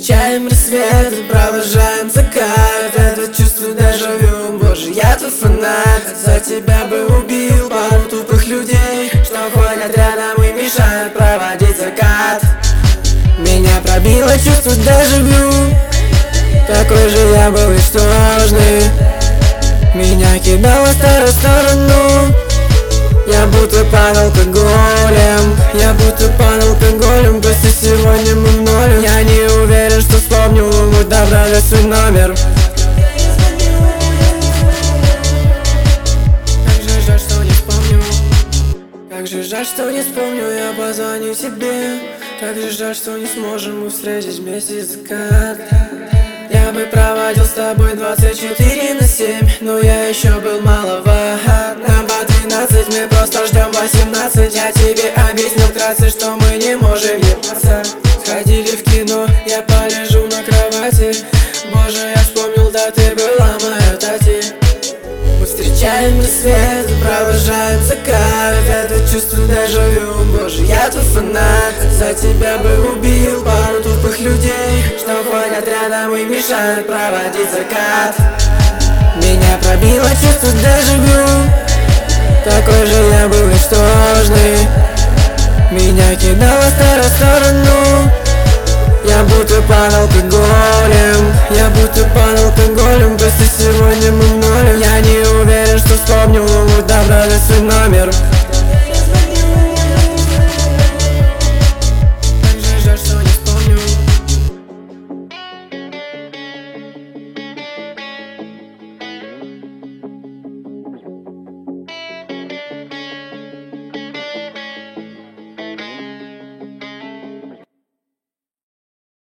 Встречаем рассвет и провожаем закат. Это чувство дежавю, боже, я тут фанат. За тебя бы убил пару тупых людей, что ходят рядом и мешают проводить закат. Меня пробило чувство дежавю, какой же я был ничтожный. Меня кидало в старую сторону, я будто под алкоголем. Я будто под алкоголем, просто сегодня мы в ноле. Я не уверен, что вспомню, но добрали свой номер. Как же жаль, что не вспомню. Как же жаль, что не вспомню, я позвоню тебе. Как же жаль, что не сможем мы встретить вместе закат. Я бы проводил с тобой 24/7, но я еще был маловат. Нам по 13, мы просто ждем 18. Я тебе объяснил вкратце, что мы не можем ебаться. Сходили в кино, я полежу на кровати. Боже, я вспомнил, да ты была моя тати. Мы встречаем рассвет, провожаем закат. Это чувство дежавю, боже, я тут фанат. За тебя бы убил пару тупых людей, что ходят рядом и мешают проводить закат. Меня пробило чувство дежавю, такой же я был ничтожный. Меня кидало в старую сторону, я будто под алкоголем. Я будто